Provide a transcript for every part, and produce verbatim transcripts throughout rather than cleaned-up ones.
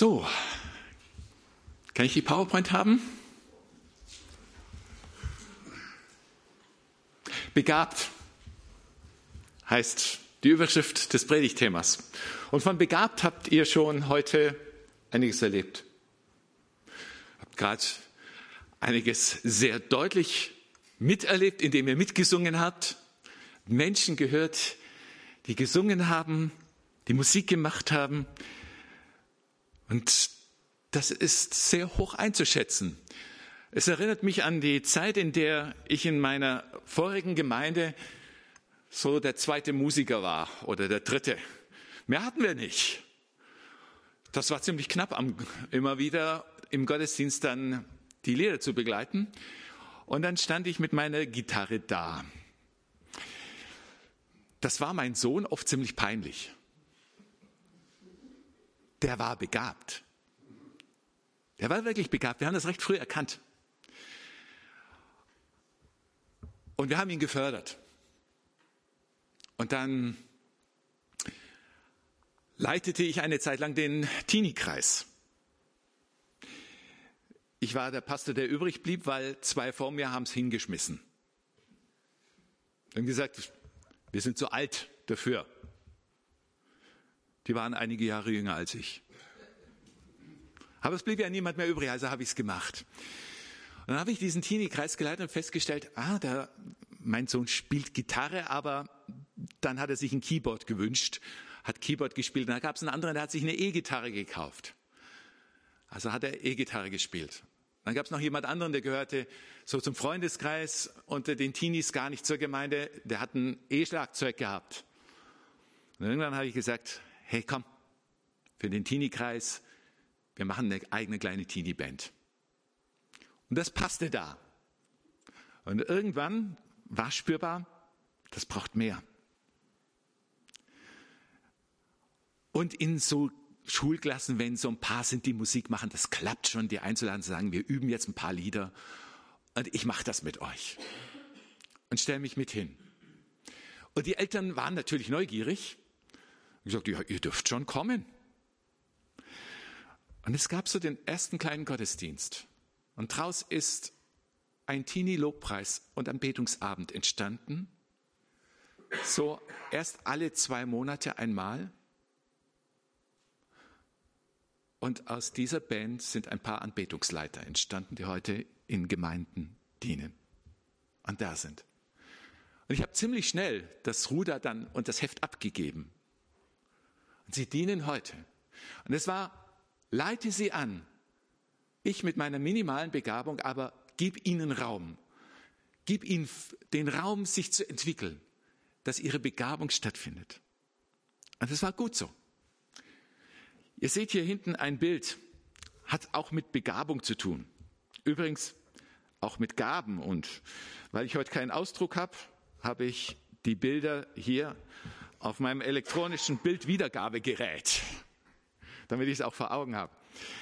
So, kann ich die PowerPoint haben? Begabt heißt die Überschrift des Predigtthemas. Und von begabt habt ihr schon heute einiges erlebt. Habt gerade einiges sehr deutlich miterlebt, indem ihr mitgesungen habt. Menschen gehört, die gesungen haben, die Musik gemacht haben. Und das ist sehr hoch einzuschätzen. Es erinnert mich an die Zeit, in der ich in meiner vorigen Gemeinde so der zweite Musiker war oder der dritte. Mehr hatten wir nicht. Das war ziemlich knapp, immer wieder im Gottesdienst dann die Lieder zu begleiten. Und dann stand ich mit meiner Gitarre da. Das war mein Sohn oft ziemlich peinlich. Der war begabt. Der war wirklich begabt. Wir haben das recht früh erkannt. Und wir haben ihn gefördert. Und dann leitete ich eine Zeit lang den Teenie-Kreis. Ich war der Pastor, der übrig blieb, weil zwei vor mir haben es hingeschmissen. Die haben gesagt, wir sind zu alt dafür. Die waren einige Jahre jünger als ich. Aber es blieb ja niemand mehr übrig, also habe ich es gemacht. Und dann habe ich diesen Teenie-Kreis geleitet und festgestellt, ah, der, mein Sohn spielt Gitarre, aber dann hat er sich ein Keyboard gewünscht, hat Keyboard gespielt. Und dann gab es einen anderen, der hat sich eine E-Gitarre gekauft. Also hat er E-Gitarre gespielt. Dann gab es noch jemand anderen, der gehörte so zum Freundeskreis unter den Teenies, gar nicht zur Gemeinde. Der hat ein E-Schlagzeug gehabt. Und irgendwann habe ich gesagt, hey komm, für den Teenie-Kreis, wir machen eine eigene kleine Teenie-Band. Und das passte da. Und irgendwann war spürbar, das braucht mehr. Und in so Schulklassen, wenn so ein paar sind, die Musik machen, das klappt schon, die einzuladen, zu sagen, wir üben jetzt ein paar Lieder und ich mache das mit euch und stelle mich mit hin. Und die Eltern waren natürlich neugierig und gesagt, ja, ihr dürft schon kommen. Und es gab so den ersten kleinen Gottesdienst und daraus ist ein Teenie-Lobpreis und Anbetungsabend entstanden, so erst alle zwei Monate einmal. Und aus dieser Band sind ein paar Anbetungsleiter entstanden, die heute in Gemeinden dienen und da sind. Und ich habe ziemlich schnell das Ruder dann und das Heft abgegeben. Und sie dienen heute. Und es war, leite sie an. Ich mit meiner minimalen Begabung, aber gib ihnen Raum. Gib ihnen den Raum, sich zu entwickeln, dass ihre Begabung stattfindet. Und das war gut so. Ihr seht hier hinten ein Bild, hat auch mit Begabung zu tun. Übrigens auch mit Gaben. Und weil ich heute keinen Ausdruck habe, habe ich die Bilder hier auf meinem elektronischen Bildwiedergabegerät, damit ich es auch vor Augen habe.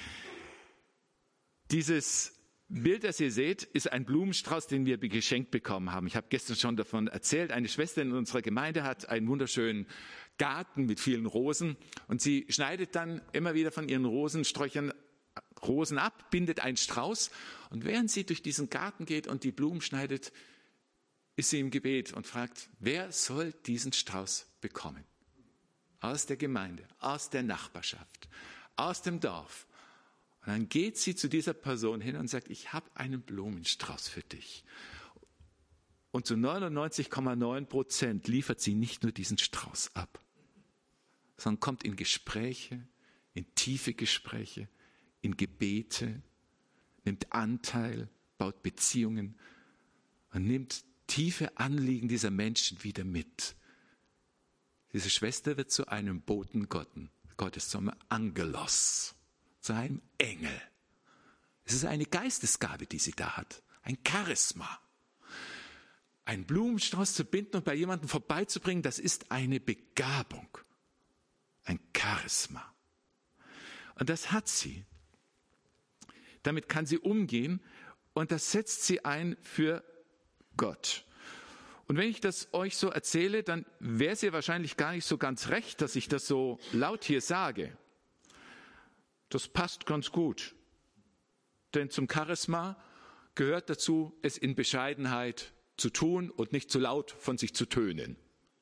Dieses Bild, das ihr seht, ist ein Blumenstrauß, den wir geschenkt bekommen haben. Ich habe gestern schon davon erzählt. Eine Schwester in unserer Gemeinde hat einen wunderschönen Garten mit vielen Rosen und sie schneidet dann immer wieder von ihren Rosensträuchern Rosen ab, bindet einen Strauß und während sie durch diesen Garten geht und die Blumen schneidet, ist sie im Gebet und fragt, wer soll diesen Strauß bekommen? Aus der Gemeinde, aus der Nachbarschaft, aus dem Dorf. Und dann geht sie zu dieser Person hin und sagt, ich habe einen Blumenstrauß für dich. Und zu neunundneunzig Komma neun Prozent liefert sie nicht nur diesen Strauß ab, sondern kommt in Gespräche, in tiefe Gespräche, in Gebete, nimmt Anteil, baut Beziehungen und nimmt tiefe Anliegen dieser Menschen wieder mit. Diese Schwester wird zu einem Boten Gottes, zu einem Angelos, zu einem Engel. Es ist eine Geistesgabe, die sie da hat, ein Charisma. Einen Blumenstrauß zu binden und bei jemandem vorbeizubringen, das ist eine Begabung, ein Charisma. Und das hat sie. Damit kann sie umgehen und das setzt sie ein für Gott. Und wenn ich das euch so erzähle, dann wäre es ihr wahrscheinlich gar nicht so ganz recht, dass ich das so laut hier sage. das passt ganz gut. Denn zum Charisma gehört dazu, es in Bescheidenheit zu tun und nicht zu laut von sich zu tönen.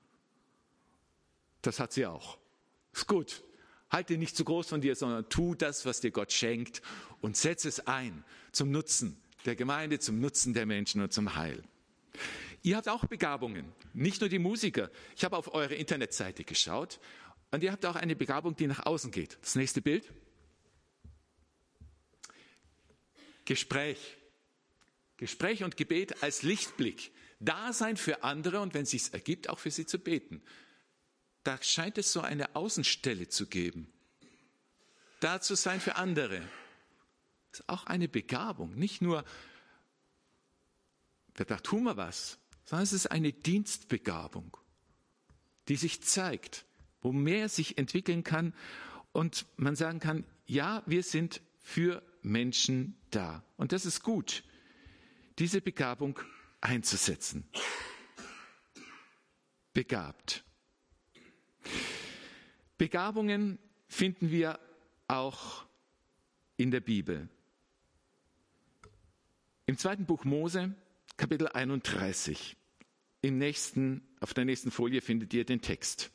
Das hat sie auch. Ist gut. Halte nicht zu groß von dir, sondern tu das, was dir Gott schenkt und setze es ein zum Nutzen der Gemeinde, zum Nutzen der Menschen und zum Heil. Ihr habt auch Begabungen, nicht nur die Musiker. Ich habe auf eure Internetseite geschaut und ihr habt auch eine Begabung, die nach außen geht. Das nächste Bild. Gespräch. Gespräch und Gebet als Lichtblick. Dasein für andere und wenn es sich ergibt, auch für sie zu beten. Da scheint es so eine Außenstelle zu geben. Da zu sein für andere. Das ist auch eine Begabung. Nicht nur, da tun wir was, sondern es ist eine Dienstbegabung, die sich zeigt, wo mehr sich entwickeln kann und man sagen kann, ja, wir sind für Menschen da. Und das ist gut, diese Begabung einzusetzen. Begabt. Begabungen finden wir auch in der Bibel. Im zweiten Buch Mose, Kapitel einunddreißig. Im nächsten, auf der nächsten Folie findet ihr den Text.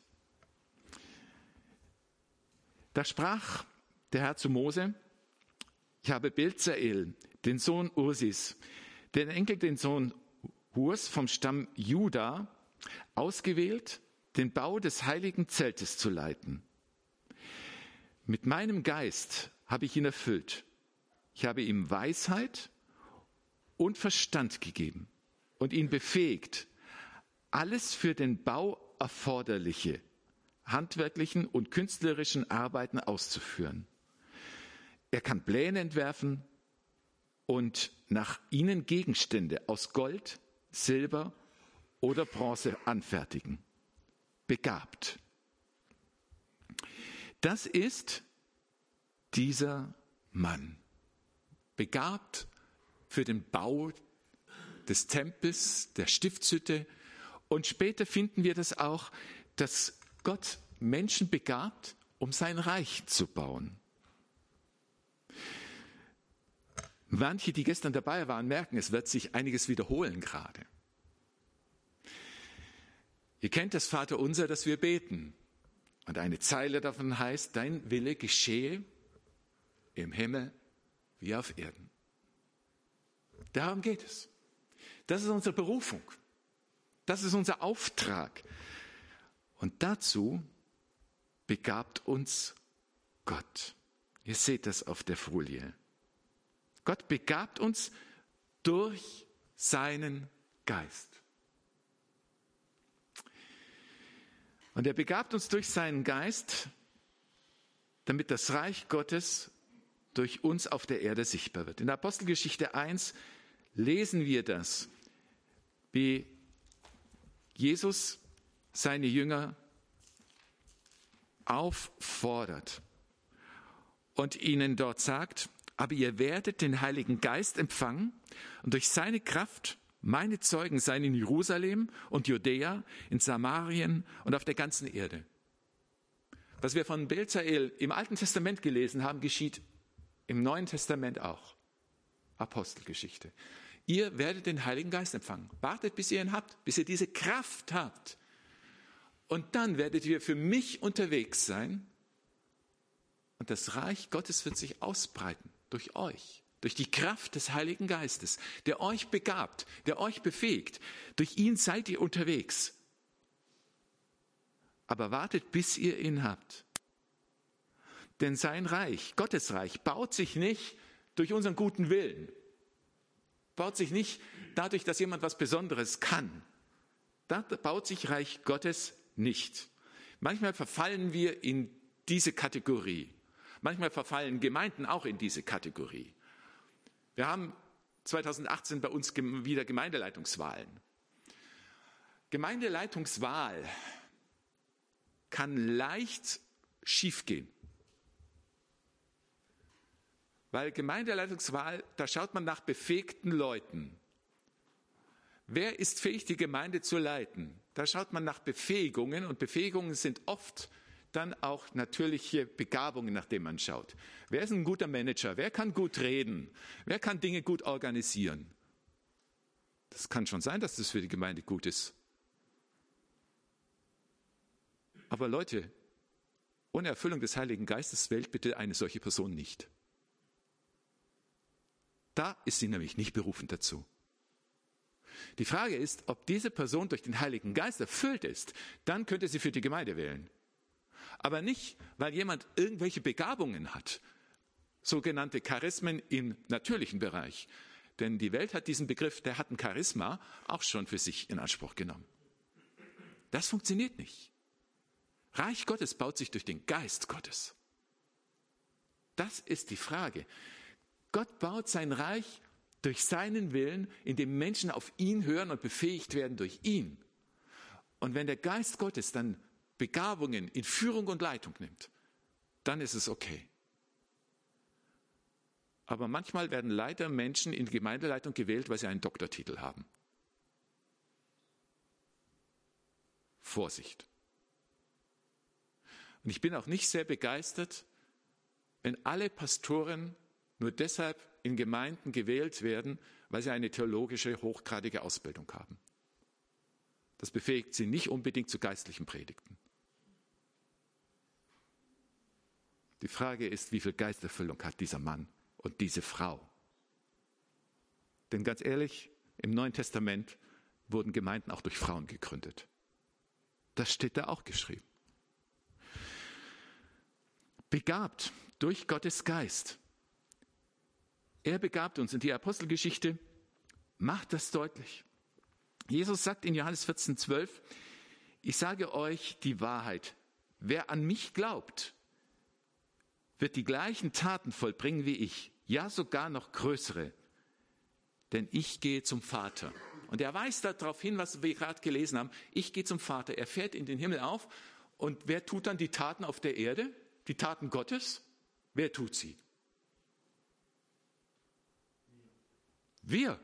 Da sprach der Herr zu Mose: Ich habe Bezalel, den Sohn Ursis, den Enkel, den Sohn Hurs vom Stamm Juda, ausgewählt, den Bau des heiligen Zeltes zu leiten. Mit meinem Geist habe ich ihn erfüllt. Ich habe ihm Weisheit und Verstand gegeben und ihn befähigt, alles für den Bau erforderliche, handwerklichen und künstlerischen Arbeiten auszuführen. Er kann Pläne entwerfen und nach ihnen Gegenstände aus Gold, Silber oder Bronze anfertigen. Begabt. Das ist dieser Mann. Begabt für den Bau des Tempels, der Stiftshütte. Und später finden wir das auch, dass Gott Menschen begabt, um sein Reich zu bauen. Manche, die gestern dabei waren, merken, es wird sich einiges wiederholen gerade. Ihr kennt das Vaterunser, das wir beten. Und eine Zeile davon heißt, dein Wille geschehe im Himmel wie auf Erden. Darum geht es. Das ist unsere Berufung. Das ist unser Auftrag. Und dazu begabt uns Gott. Ihr seht das auf der Folie. Gott begabt uns durch seinen Geist. Und er begabt uns durch seinen Geist, damit das Reich Gottes durch uns auf der Erde sichtbar wird. In der Apostelgeschichte eins lesen wir das, wie Jesus seine Jünger auffordert und ihnen dort sagt, aber ihr werdet den Heiligen Geist empfangen und durch seine Kraft meine Zeugen sein in Jerusalem und Judäa, in Samarien und auf der ganzen Erde. Was wir von Bezalel im Alten Testament gelesen haben, geschieht im Neuen Testament auch. Apostelgeschichte. Ihr werdet den Heiligen Geist empfangen. Wartet, bis ihr ihn habt, bis ihr diese Kraft habt. Und dann werdet ihr für mich unterwegs sein. Und das Reich Gottes wird sich ausbreiten durch euch. Durch die Kraft des Heiligen Geistes, der euch begabt, der euch befähigt. Durch ihn seid ihr unterwegs. Aber wartet, bis ihr ihn habt. Denn sein Reich, Gottes Reich, baut sich nicht durch unseren guten Willen. Baut sich nicht dadurch, dass jemand was Besonderes kann. Da baut sich Reich Gottes nicht. Manchmal verfallen wir in diese Kategorie. Manchmal verfallen Gemeinden auch in diese Kategorie. Wir haben zweitausendachtzehn bei uns wieder Gemeindeleitungswahlen. Gemeindeleitungswahl kann leicht schiefgehen. Weil Gemeindeleitungswahl, da schaut man nach befähigten Leuten. Wer ist fähig, die Gemeinde zu leiten? Da schaut man nach Befähigungen und Befähigungen sind oft dann auch natürliche Begabungen, nach denen man schaut. Wer ist ein guter Manager? Wer kann gut reden? Wer kann Dinge gut organisieren? Das kann schon sein, dass das für die Gemeinde gut ist. Aber Leute, ohne Erfüllung des Heiligen Geistes wählt bitte eine solche Person nicht. Da ist sie nämlich nicht berufen dazu. Die Frage ist, ob diese Person durch den Heiligen Geist erfüllt ist, dann könnte sie für die Gemeinde wählen. Aber nicht, weil jemand irgendwelche Begabungen hat, sogenannte Charismen im natürlichen Bereich. Denn die Welt hat diesen Begriff, der hat ein Charisma, auch schon für sich in Anspruch genommen. Das funktioniert nicht. Reich Gottes baut sich durch den Geist Gottes. Das ist die Frage. Gott baut sein Reich durch seinen Willen, indem Menschen auf ihn hören und befähigt werden durch ihn. Und wenn der Geist Gottes dann Begabungen in Führung und Leitung nimmt, dann ist es okay. Aber manchmal werden leider Menschen in die Gemeindeleitung gewählt, weil sie einen Doktortitel haben. Vorsicht. Und ich bin auch nicht sehr begeistert, wenn alle Pastoren nur deshalb in Gemeinden gewählt werden, weil sie eine theologische, hochgradige Ausbildung haben. Das befähigt sie nicht unbedingt zu geistlichen Predigten. Die Frage ist, wie viel Geisterfüllung hat dieser Mann und diese Frau? Denn ganz ehrlich, im Neuen Testament wurden Gemeinden auch durch Frauen gegründet. Das steht da auch geschrieben. Begabt durch Gottes Geist. Er begabt uns. Und die Apostelgeschichte macht das deutlich. Jesus sagt in Johannes vierzehn, zwölf, ich sage euch die Wahrheit. Wer an mich glaubt, wird die gleichen Taten vollbringen wie ich. Ja, sogar noch größere. Denn ich gehe zum Vater. Und er weist darauf hin, was wir gerade gelesen haben. Ich gehe zum Vater. Er fährt in den Himmel auf. Und wer tut dann die Taten auf der Erde? Die Taten Gottes? Wer tut sie? Wir.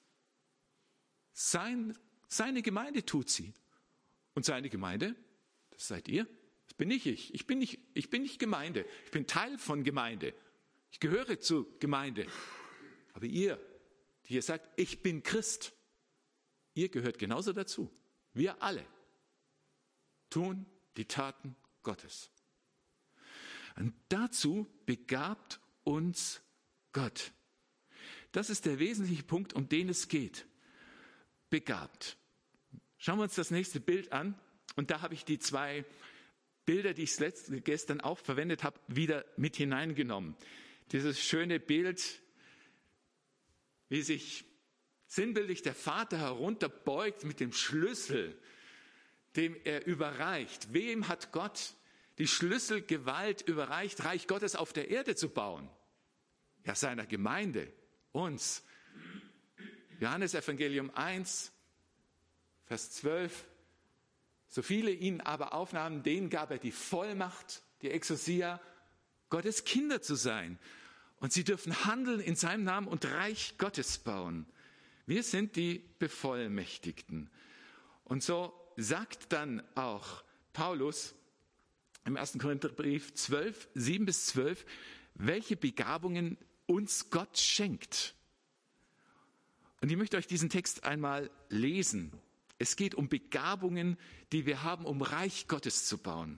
Sein, seine Gemeinde tut sie. Und seine Gemeinde, das seid ihr, das bin nicht ich. Ich bin nicht, ich bin nicht Gemeinde. Ich bin Teil von Gemeinde. Ich gehöre zur Gemeinde. Aber ihr, die ihr sagt, ich bin Christ, ihr gehört genauso dazu. Wir alle tun die Taten Gottes. Und dazu begabt uns Gott. Das ist der wesentliche Punkt, um den es geht. Begabt. Schauen wir uns das nächste Bild an. Und da habe ich die zwei Bilder, die ich letzte, gestern auch verwendet habe, wieder mit hineingenommen. Dieses schöne Bild, wie sich sinnbildlich der Vater herunterbeugt mit dem Schlüssel, dem er überreicht. Wem hat Gott die Schlüsselgewalt überreicht, Reich Gottes auf der Erde zu bauen? Ja, seiner Gemeinde, uns. Johannes Evangelium eins, Vers zwölf. So viele ihn aber aufnahmen, denen gab er die Vollmacht, die Exousia, Gottes Kinder zu sein. Und sie dürfen handeln in seinem Namen und Reich Gottes bauen. Wir sind die Bevollmächtigten. Und so sagt dann auch Paulus im ersten Korintherbrief zwölf, sieben bis zwölf, welche Begabungen uns Gott schenkt. Und ich möchte euch diesen Text einmal lesen. Es geht um Begabungen, die wir haben, um Reich Gottes zu bauen.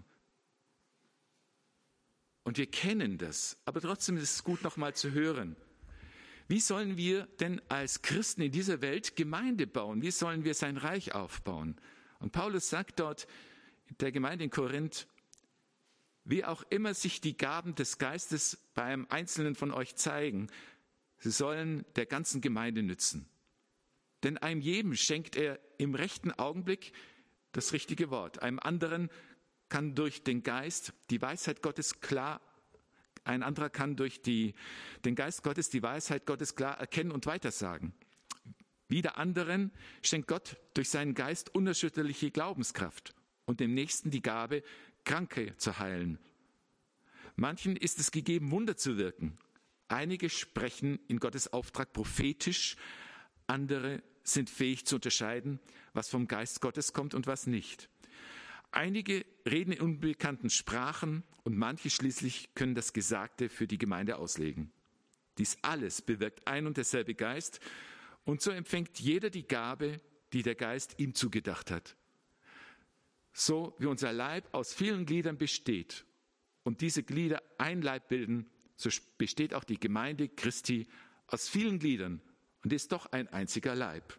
Und wir kennen das, aber trotzdem ist es gut, nochmal zu hören. Wie sollen wir denn als Christen in dieser Welt Gemeinde bauen? Wie sollen wir sein Reich aufbauen? Und Paulus sagt dort der Gemeinde in Korinth, wie auch immer sich die Gaben des Geistes bei einem Einzelnen von euch zeigen, sie sollen der ganzen Gemeinde nützen. Denn einem jedem schenkt er im rechten Augenblick das richtige Wort. Einem anderen kann durch den Geist die Weisheit Gottes klar, ein anderer kann durch die, den Geist Gottes die Weisheit Gottes klar erkennen und weitersagen. Wieder anderen schenkt Gott durch seinen Geist unerschütterliche Glaubenskraft und dem Nächsten die Gabe, Kranke zu heilen. Manchen ist es gegeben, Wunder zu wirken. Einige sprechen in Gottes Auftrag prophetisch, andere sind fähig zu unterscheiden, was vom Geist Gottes kommt und was nicht. Einige reden in unbekannten Sprachen und manche schließlich können das Gesagte für die Gemeinde auslegen. Dies alles bewirkt ein und derselbe Geist und so empfängt jeder die Gabe, die der Geist ihm zugedacht hat. So wie unser Leib aus vielen Gliedern besteht und diese Glieder ein Leib bilden, so besteht auch die Gemeinde Christi aus vielen Gliedern und ist doch ein einziger Leib.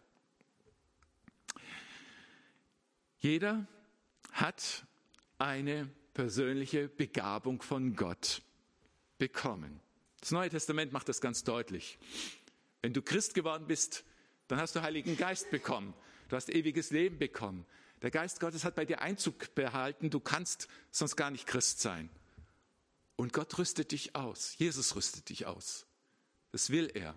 Jeder hat eine persönliche Begabung von Gott bekommen. Das Neue Testament macht das ganz deutlich. Wenn du Christ geworden bist, dann hast du Heiligen Geist bekommen. Du hast ewiges Leben bekommen. Der Geist Gottes hat bei dir Einzug behalten. Du kannst sonst gar nicht Christ sein. Und Gott rüstet dich aus. Jesus rüstet dich aus. Das will er.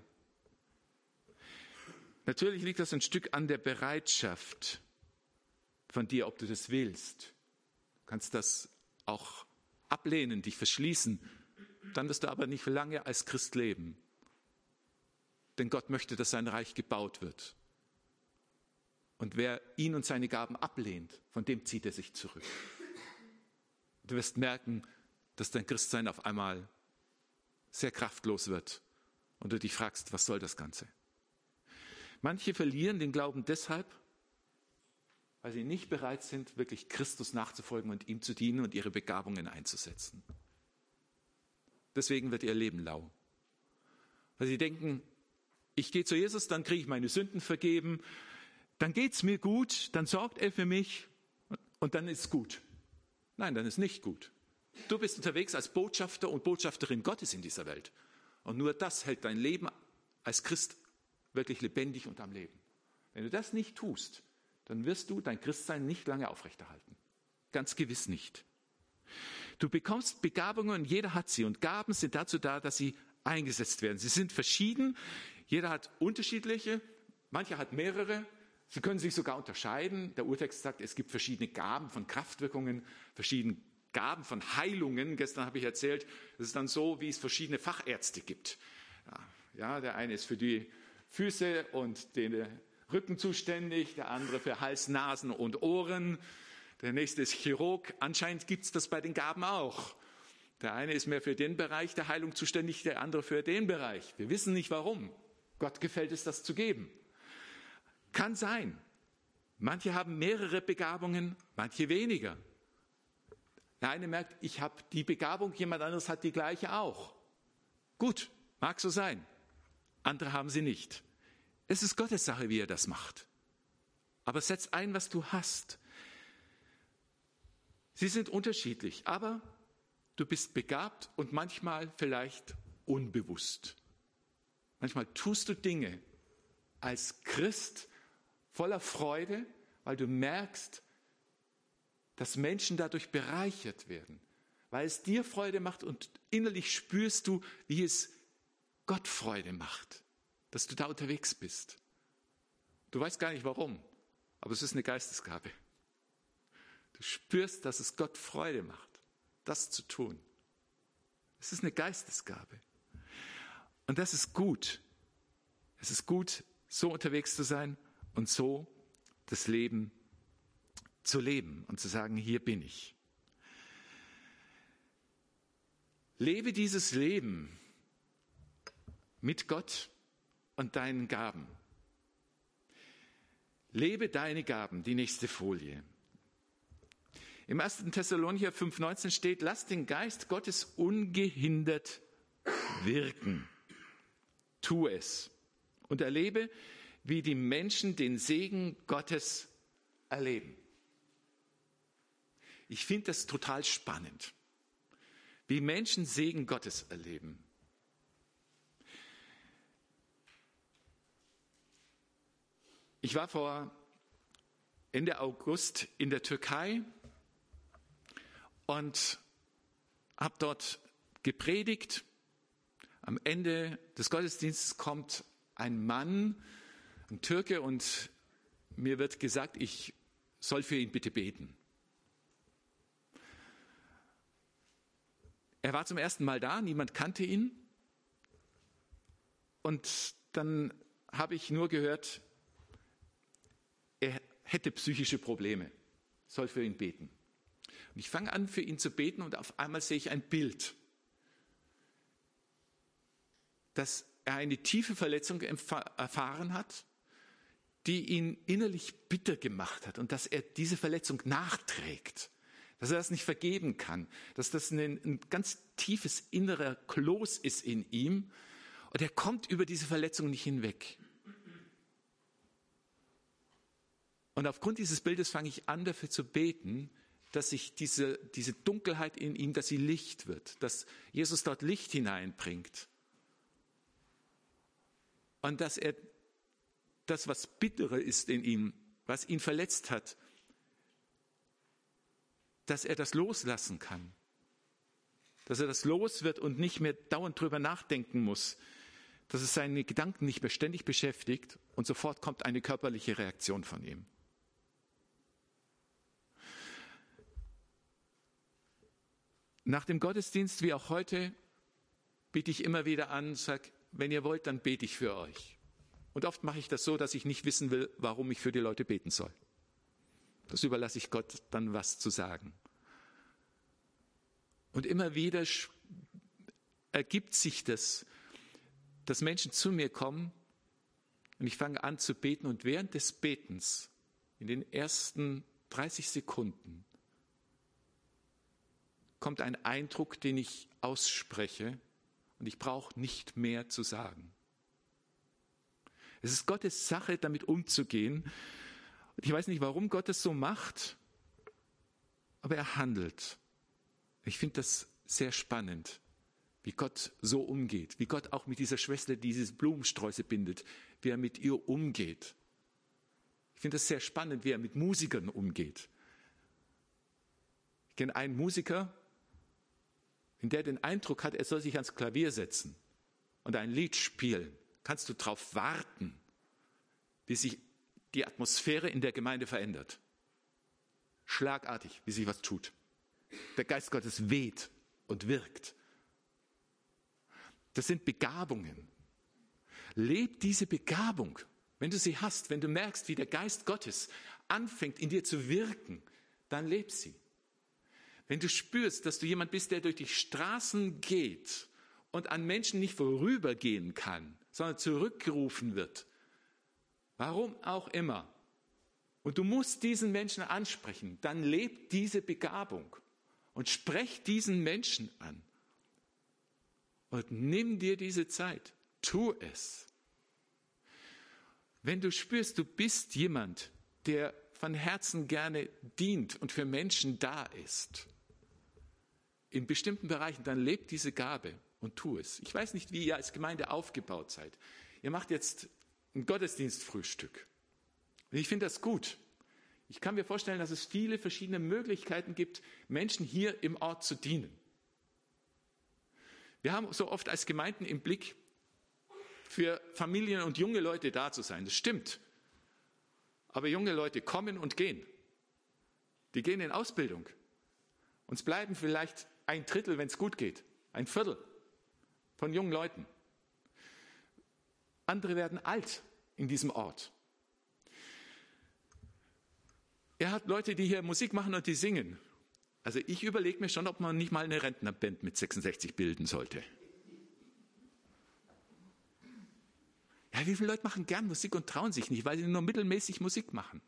Natürlich liegt das ein Stück an der Bereitschaft von dir, ob du das willst. Du kannst das auch ablehnen, dich verschließen. Dann wirst du aber nicht lange als Christ leben. Denn Gott möchte, dass sein Reich gebaut wird. Und wer ihn und seine Gaben ablehnt, von dem zieht er sich zurück. Du wirst merken, dass dein Christsein auf einmal sehr kraftlos wird und du dich fragst, was soll das Ganze? Manche verlieren den Glauben deshalb, weil sie nicht bereit sind, wirklich Christus nachzufolgen und ihm zu dienen und ihre Begabungen einzusetzen. Deswegen wird ihr Leben lau. Weil sie denken, ich gehe zu Jesus, dann kriege ich meine Sünden vergeben, dann geht es mir gut, dann sorgt er für mich und dann ist es gut. Nein, dann ist nicht gut. Du bist unterwegs als Botschafter und Botschafterin Gottes in dieser Welt. Und nur das hält dein Leben als Christ wirklich lebendig und am Leben. Wenn du das nicht tust, dann wirst du dein Christsein nicht lange aufrechterhalten. Ganz gewiss nicht. Du bekommst Begabungen und jeder hat sie. Und Gaben sind dazu da, dass sie eingesetzt werden. Sie sind verschieden. Jeder hat unterschiedliche. Mancher hat mehrere. Sie können sich sogar unterscheiden. Der Urtext sagt, es gibt verschiedene Gaben von Kraftwirkungen, verschiedene Gaben von Heilungen. Gestern habe ich erzählt, das ist dann so, wie es verschiedene Fachärzte gibt. Ja, der eine ist für die Füße und den Rücken zuständig, der andere für Hals, Nasen und Ohren. Der nächste ist Chirurg. Anscheinend gibt es das bei den Gaben auch. Der eine ist mehr für den Bereich der Heilung zuständig, der andere für den Bereich. Wir wissen nicht warum. Gott gefällt es, das zu geben. Kann sein. Manche haben mehrere Begabungen, manche weniger. Der eine merkt, ich habe die Begabung, jemand anderes hat die gleiche auch. Gut, mag so sein. Andere haben sie nicht. Es ist Gottes Sache, wie er das macht. Aber setz ein, was du hast. Sie sind unterschiedlich, aber du bist begabt und manchmal vielleicht unbewusst. Manchmal tust du Dinge als Christ voller Freude, weil du merkst, dass Menschen dadurch bereichert werden, weil es dir Freude macht und innerlich spürst du, wie es Gott Freude macht, dass du da unterwegs bist. Du weißt gar nicht warum, aber es ist eine Geistesgabe. Du spürst, dass es Gott Freude macht, das zu tun. Es ist eine Geistesgabe. Und das ist gut. Es ist gut, so unterwegs zu sein und so das Leben zu leben und zu sagen, hier bin ich. Lebe dieses Leben mit Gott und deinen Gaben. Lebe deine Gaben, die nächste Folie. Im ersten Thessalonicher fünf neunzehn steht, lass den Geist Gottes ungehindert wirken. Tu es und erlebe, wie die Menschen den Segen Gottes erleben. Ich finde das total spannend, wie Menschen Segen Gottes erleben. Ich war vor Ende August in der Türkei und habe dort gepredigt. Am Ende des Gottesdienstes kommt ein Mann, ein Türke, und mir wird gesagt, ich soll für ihn bitte beten. Er war zum ersten Mal da, niemand kannte ihn. Und dann habe ich nur gehört, er hätte psychische Probleme, soll für ihn beten. Und ich fange an, für ihn zu beten und auf einmal sehe ich ein Bild, dass er eine tiefe Verletzung erfahren hat, die ihn innerlich bitter gemacht hat und dass er diese Verletzung nachträgt, dass er das nicht vergeben kann, dass das ein, ein ganz tiefes innerer Kloß ist in ihm und er kommt über diese Verletzung nicht hinweg. Und aufgrund dieses Bildes fange ich an, dafür zu beten, dass sich diese, diese Dunkelheit in ihm, dass sie Licht wird, dass Jesus dort Licht hineinbringt. Und dass er das, was Bittere ist in ihm, was ihn verletzt hat, dass er das loslassen kann. Dass er das los wird und nicht mehr dauernd drüber nachdenken muss. Dass es seine Gedanken nicht mehr ständig beschäftigt und sofort kommt eine körperliche Reaktion von ihm. Nach dem Gottesdienst, wie auch heute, biete ich immer wieder an, sage, wenn ihr wollt, dann bete ich für euch. Und oft mache ich das so, dass ich nicht wissen will, warum ich für die Leute beten soll. Das überlasse ich Gott dann was zu sagen. Und immer wieder ergibt sich das, dass Menschen zu mir kommen und ich fange an zu beten und während des Betens, in den ersten dreißig Sekunden, kommt ein Eindruck, den ich ausspreche und ich brauche nicht mehr zu sagen. Es ist Gottes Sache, damit umzugehen. Ich weiß nicht, warum Gott es so macht, aber er handelt. Ich finde das sehr spannend, wie Gott so umgeht, wie Gott auch mit dieser Schwester dieses Blumensträuße bindet, wie er mit ihr umgeht. Ich finde das sehr spannend, wie er mit Musikern umgeht. Ich kenne einen Musiker, in der den Eindruck hat, er soll sich ans Klavier setzen und ein Lied spielen. Kannst du darauf warten, bis sich die Atmosphäre in der Gemeinde verändert. Schlagartig, wie sich was tut. Der Geist Gottes weht und wirkt. Das sind Begabungen. Leb diese Begabung. Wenn du sie hast, wenn du merkst, wie der Geist Gottes anfängt in dir zu wirken, dann leb sie. Wenn du spürst, dass du jemand bist, der durch die Straßen geht und an Menschen nicht vorübergehen kann, sondern zurückgerufen wird, warum auch immer, und du musst diesen Menschen ansprechen, dann leb diese Begabung und sprech diesen Menschen an. Und nimm dir diese Zeit, tu es. Wenn du spürst, du bist jemand, der von Herzen gerne dient und für Menschen da ist, in bestimmten Bereichen, dann lebt diese Gabe und tu es. Ich weiß nicht, wie ihr als Gemeinde aufgebaut seid. Ihr macht jetzt ein Gottesdienstfrühstück. Und ich finde das gut. Ich kann mir vorstellen, dass es viele verschiedene Möglichkeiten gibt, Menschen hier im Ort zu dienen. Wir haben so oft als Gemeinden im Blick, für Familien und junge Leute da zu sein. Das stimmt. Aber junge Leute kommen und gehen. Die gehen in Ausbildung. Uns bleiben vielleicht ein Drittel, wenn es gut geht, ein Viertel von jungen Leuten. Andere werden alt in diesem Ort. Er hat Leute, die hier Musik machen und die singen. Also ich überlege mir schon, ob man nicht mal eine Rentnerband mit sechsundsechzig bilden sollte. Ja, wie viele Leute machen gern Musik und trauen sich nicht, weil sie nur mittelmäßig Musik machen?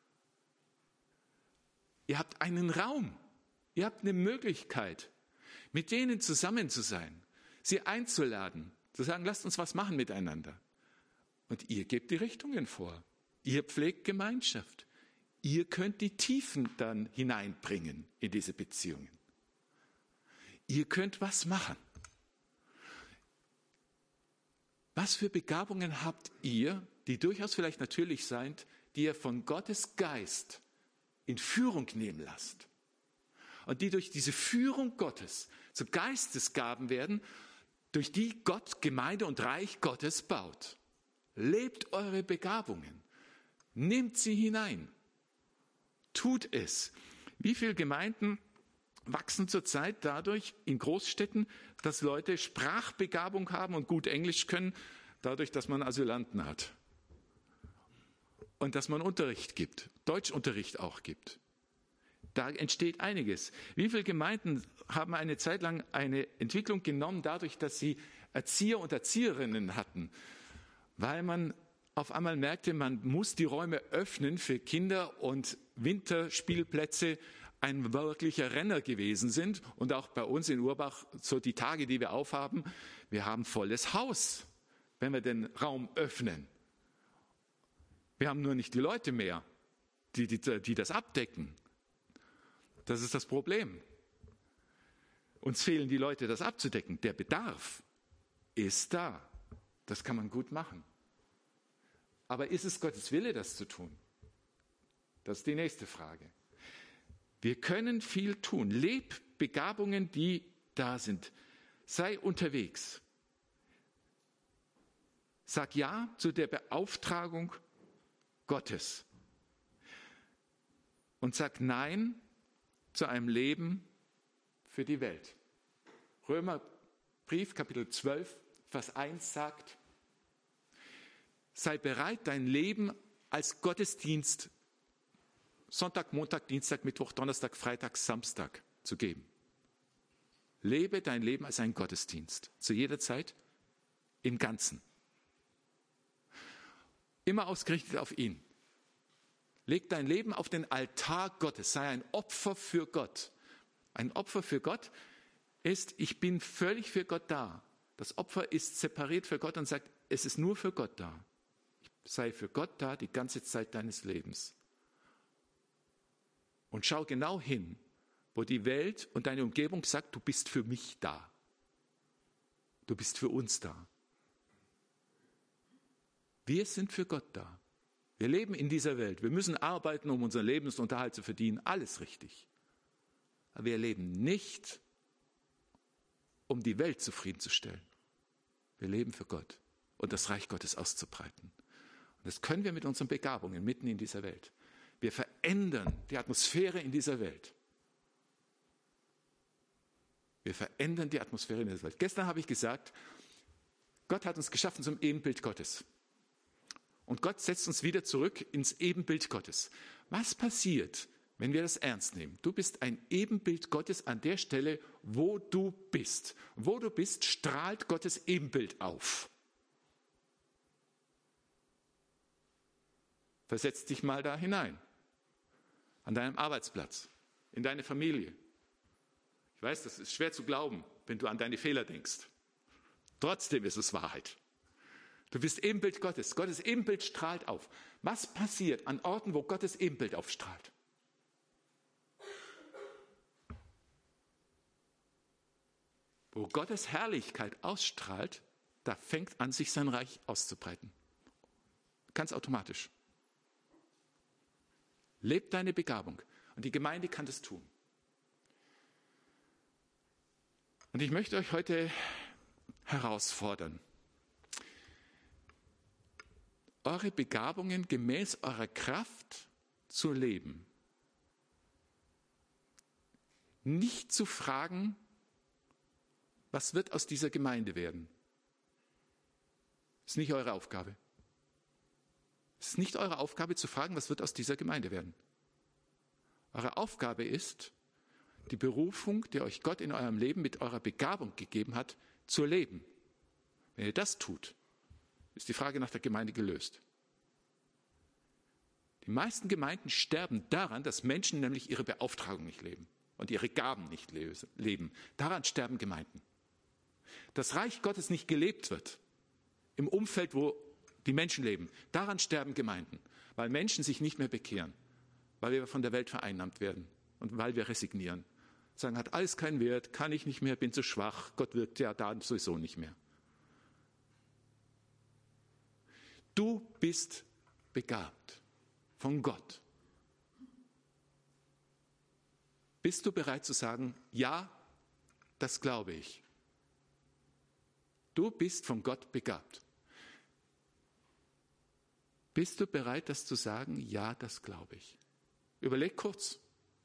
Ihr habt einen Raum. Ihr habt eine Möglichkeit, mit denen zusammen zu sein, sie einzuladen, zu sagen, lasst uns was machen miteinander. Und ihr gebt die Richtungen vor. Ihr pflegt Gemeinschaft. Ihr könnt die Tiefen dann hineinbringen in diese Beziehungen. Ihr könnt was machen. Was für Begabungen habt ihr, die durchaus vielleicht natürlich sind, die ihr von Gottes Geist in Führung nehmen lasst? Und die durch diese Führung Gottes zu Geistesgaben werden, durch die Gott Gemeinde und Reich Gottes baut. Lebt eure Begabungen. Nehmt sie hinein. Tut es. Wie viele Gemeinden wachsen zurzeit dadurch in Großstädten, dass Leute Sprachbegabung haben und gut Englisch können, dadurch, dass man Asylanten hat. Und dass man Unterricht gibt, Deutschunterricht auch gibt. Da entsteht einiges. Wie viele Gemeinden haben eine Zeit lang eine Entwicklung genommen, dadurch, dass sie Erzieher und Erzieherinnen hatten, weil man auf einmal merkte, man muss die Räume öffnen für Kinder und Winterspielplätze ein wirklicher Renner gewesen sind. Und auch bei uns in Urbach, so die Tage, die wir aufhaben, wir haben volles Haus, wenn wir den Raum öffnen. Wir haben nur nicht die Leute mehr, die, die, die das abdecken. Das ist das Problem. Uns fehlen die Leute, das abzudecken. Der Bedarf ist da. Das kann man gut machen. Aber ist es Gottes Wille, das zu tun? Das ist die nächste Frage. Wir können viel tun. Leb Begabungen, die da sind. Sei unterwegs. Sag Ja zu der Beauftragung Gottes. Und sag Nein zu einem Leben für die Welt. Römerbrief, Kapitel zwölf, Vers eins sagt, sei bereit, dein Leben als Gottesdienst Sonntag, Montag, Dienstag, Mittwoch, Donnerstag, Freitag, Samstag zu geben. Lebe dein Leben als ein Gottesdienst, zu jeder Zeit, im Ganzen. Immer ausgerichtet auf ihn. Leg dein Leben auf den Altar Gottes, sei ein Opfer für Gott. Ein Opfer für Gott ist, ich bin völlig für Gott da. Das Opfer ist separiert für Gott und sagt, es ist nur für Gott da. Sei für Gott da die ganze Zeit deines Lebens. Und schau genau hin, wo die Welt und deine Umgebung sagt, du bist für mich da. Du bist für uns da. Wir sind für Gott da. Wir leben in dieser Welt. Wir müssen arbeiten, um unseren Lebensunterhalt zu verdienen. Alles richtig. Aber wir leben nicht, um die Welt zufriedenzustellen. Wir leben für Gott und das Reich Gottes auszubreiten. Und das können wir mit unseren Begabungen mitten in dieser Welt. Wir verändern die Atmosphäre in dieser Welt. Wir verändern die Atmosphäre in dieser Welt. Gestern habe ich gesagt, Gott hat uns geschaffen zum Ebenbild Gottes. Und Gott setzt uns wieder zurück ins Ebenbild Gottes. Was passiert, wenn wir das ernst nehmen? Du bist ein Ebenbild Gottes an der Stelle, wo du bist. Wo du bist, strahlt Gottes Ebenbild auf. Versetz dich mal da hinein. An deinem Arbeitsplatz, in deine Familie. Ich weiß, das ist schwer zu glauben, wenn du an deine Fehler denkst. Trotzdem ist es Wahrheit. Du bist Ebenbild Gottes. Gottes Ebenbild strahlt auf. Was passiert an Orten, wo Gottes Ebenbild aufstrahlt? Wo Gottes Herrlichkeit ausstrahlt, da fängt an, sich sein Reich auszubreiten. Ganz automatisch. Lebt deine Begabung. Und die Gemeinde kann das tun. Und ich möchte euch heute herausfordern, eure Begabungen gemäß eurer Kraft zu leben. Nicht zu fragen, was wird aus dieser Gemeinde werden. Das ist nicht eure Aufgabe. Es ist nicht eure Aufgabe zu fragen, was wird aus dieser Gemeinde werden. Eure Aufgabe ist, die Berufung, die euch Gott in eurem Leben mit eurer Begabung gegeben hat, zu leben. Wenn ihr das tut, ist die Frage nach der Gemeinde gelöst. Die meisten Gemeinden sterben daran, dass Menschen nämlich ihre Beauftragung nicht leben und ihre Gaben nicht leben. Daran sterben Gemeinden. Das Reich Gottes nicht gelebt wird im Umfeld, wo die Menschen leben. Daran sterben Gemeinden, weil Menschen sich nicht mehr bekehren, weil wir von der Welt vereinnahmt werden und weil wir resignieren. Sagen, hat alles keinen Wert, kann ich nicht mehr, bin zu schwach, Gott wirkt ja da sowieso nicht mehr. Du bist begabt von Gott. Bist du bereit zu sagen, ja, das glaube ich. Du bist von Gott begabt. Bist du bereit, das zu sagen, ja, das glaube ich? Überleg kurz.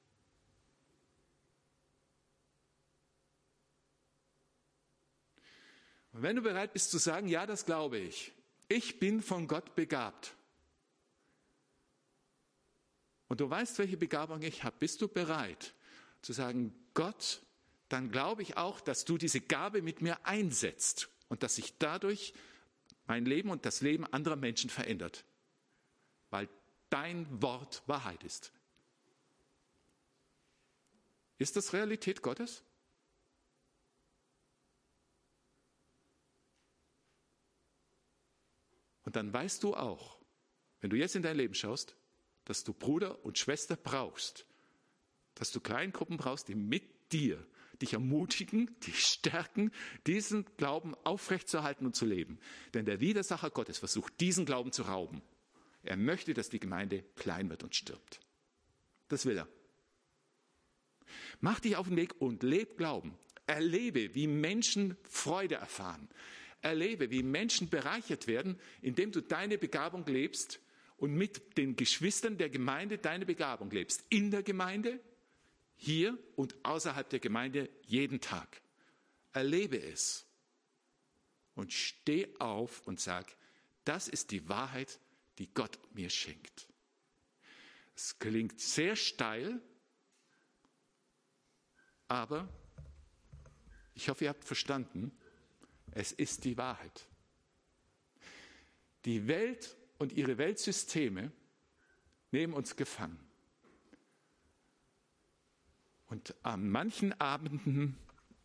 Und wenn du bereit bist zu sagen, ja, das glaube ich, ich bin von Gott begabt. und du weißt, welche Begabung ich habe, bist du bereit zu sagen, Gott, dann glaube ich auch, dass du diese Gabe mit mir einsetzt und dass sich dadurch mein Leben und das Leben anderer Menschen verändert, weil dein Wort Wahrheit ist. Ist das Realität Gottes? Und dann weißt du auch, wenn du jetzt in dein Leben schaust, dass du Bruder und Schwester brauchst, dass du Kleingruppen brauchst, die mit dir dich ermutigen, dich stärken, diesen Glauben aufrechtzuerhalten und zu leben. Denn der Widersacher Gottes versucht, diesen Glauben zu rauben. Er möchte, dass die Gemeinde klein wird und stirbt. Das will er. Mach dich auf den Weg und leb Glauben. Erlebe, wie Menschen Freude erfahren. Erlebe, wie Menschen bereichert werden, indem du deine Begabung lebst und mit den Geschwistern der Gemeinde deine Begabung lebst. In der Gemeinde, hier und außerhalb der Gemeinde jeden Tag. Erlebe es und steh auf und sag, das ist die Wahrheit, die Gott mir schenkt. Es klingt sehr steil, aber ich hoffe, ihr habt verstanden, es ist die Wahrheit. Die Welt und ihre Weltsysteme nehmen uns gefangen. Und an manchen Abenden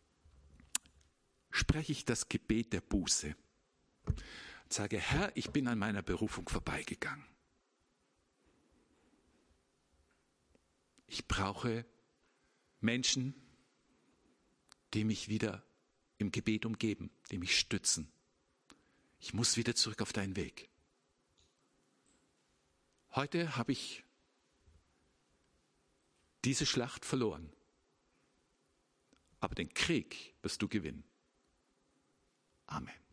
spreche ich das Gebet der Buße und sage, Herr, ich bin an meiner Berufung vorbeigegangen. Ich brauche Menschen, die mich wieder im Gebet umgeben, die mich stützen. Ich muss wieder zurück auf deinen Weg. Heute habe ich diese Schlacht verloren. Aber den Krieg wirst du gewinnen. Amen.